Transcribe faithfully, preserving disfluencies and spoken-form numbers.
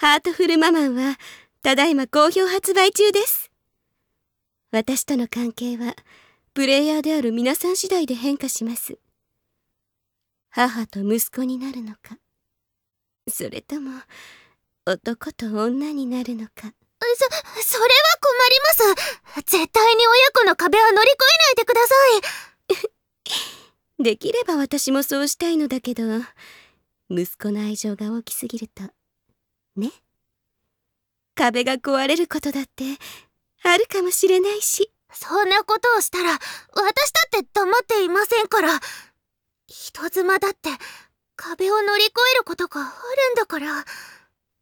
ハートフルママンはただいま好評発売中です。私との関係はプレイヤーである皆さん次第で変化します。母と息子になるのか、それとも男と女になるのか。 そ、それは困ります。絶対に親子の壁は乗り越えないでください。できれば私もそうしたいのだけど、息子の愛情が大きすぎるとね、壁が壊れることだってあるかもしれないし。 そんなことをしたら私だって黙っていませんから。人妻だって壁を乗り越えることがあるんだから。